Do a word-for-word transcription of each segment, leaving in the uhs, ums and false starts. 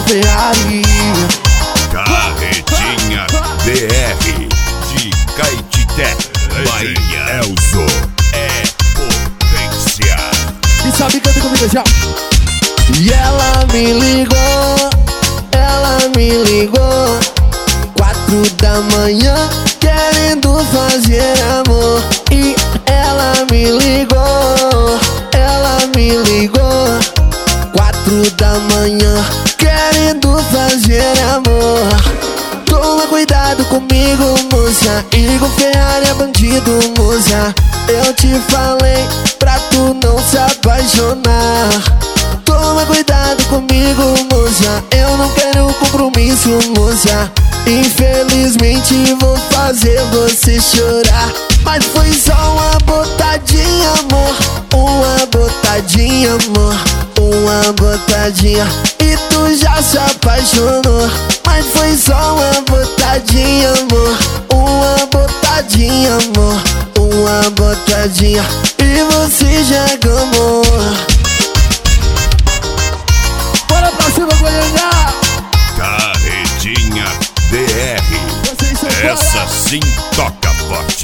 Ferrari. Carretinha D R de Caetité, Bahia. Elzo é potência. E sabe, canta comigo já. E ela me ligou, ela me ligou, quatro da manhã, querendo fazer amor. E ela me ligou, ela me ligou, quatro da manhã, querendo fazer amor. Toma cuidado comigo, moça, Igor Ferrari é bandido, moça. Eu te falei pra tu não se apaixonar. Toma cuidado comigo, moça, eu não quero compromisso, moça. Infelizmente vou fazer você chorar. Mas foi só uma botadinha, amor, uma botadinha, amor, uma botadinha. E tu já se apaixonou. Mas foi só uma botadinha, amor, uma botadinha, amor, uma botadinha. E você já gamou. Bora pra cima, Goiânia! Carretinha D R, essa sim toca forte.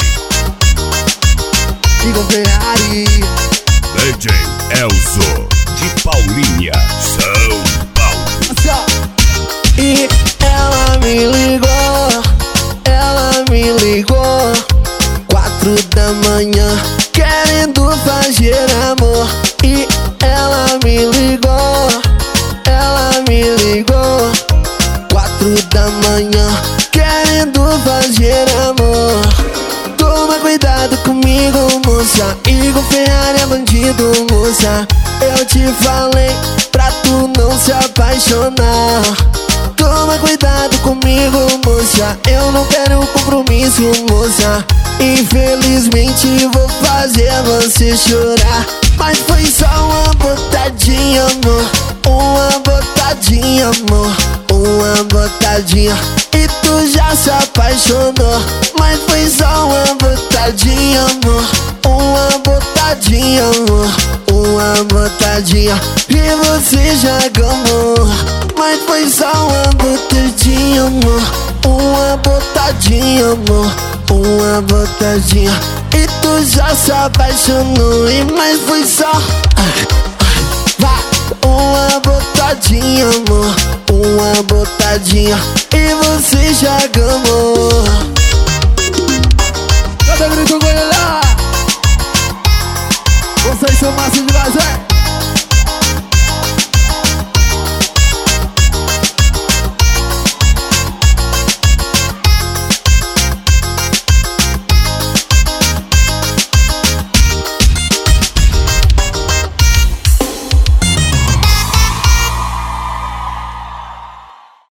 Igor Ferrari, D J Elzo de Paulinha, São Paulo. E ela me ligou, ela me ligou, quatro da manhã, querendo fazer amor. E ela me ligou, ela me ligou, quatro da manhã, querendo fazer amor. Toma cuidado comigo, moça, Igor Ferrari é bandido, moça. Eu te falei pra tu não se apaixonar. Toma cuidado comigo, moça, eu não quero compromisso, moça. Infelizmente vou fazer você chorar. Mas foi só uma botadinha, amor, uma botadinha, amor, uma botadinha. E tu já se apaixonou. Mas foi só uma botadinha, amor, uma botadinha, amor, uma botadinha. E você já gamou. Mas foi só uma botadinha, amor, uma botadinha, amor, uma botadinha. E tu já se apaixonou. E mas foi só vai, uma botadinha, amor, uma botadinha. E você já gamou. Cada grito Goiânia, vocês são massa demais, é?